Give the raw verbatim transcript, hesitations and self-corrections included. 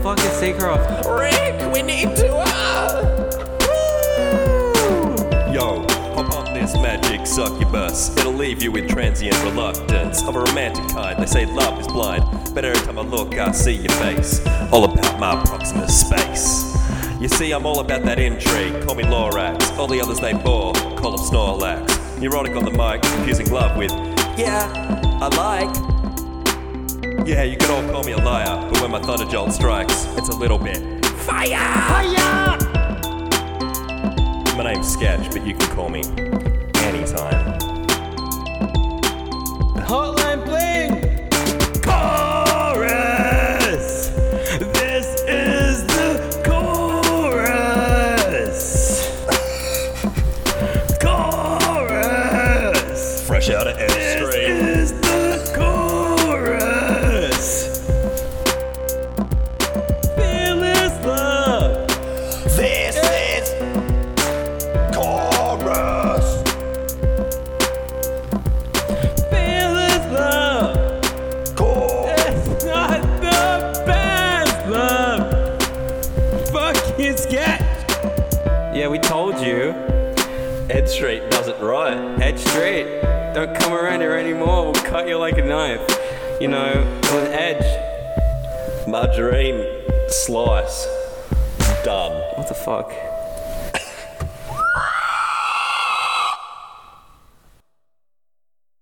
fucking Seacroft. Rick, we need to, uh... Yo, hop on this magic succubus. It'll leave you with transient reluctance of a romantic kind. They say love is blind, but every time I look I see your face. All about my Proximus space. You see, I'm all about that intrigue. Call me Lorax. All the others they bore. Call them Snorlax. Neurotic on the mic, confusing love with yeah, I like. Yeah, you can all call me a liar, but when my thunder jolt strikes, it's a little bit fire! Fire! My name's Sketch, but you can call me anytime. Hotline bling! Chorus! This is the chorus! Chorus! Fresh out of Edge Street. This is the chorus! Feel this love! This is chorus! Feel this love! Chorus! It's not the best love! Fuck you, Sketch! Yeah, we told you. Edge Street does it right. Edge Street. Don't come around here anymore. We'll cut you like a knife. You know, with edge. Margarine slice. Done. What the fuck?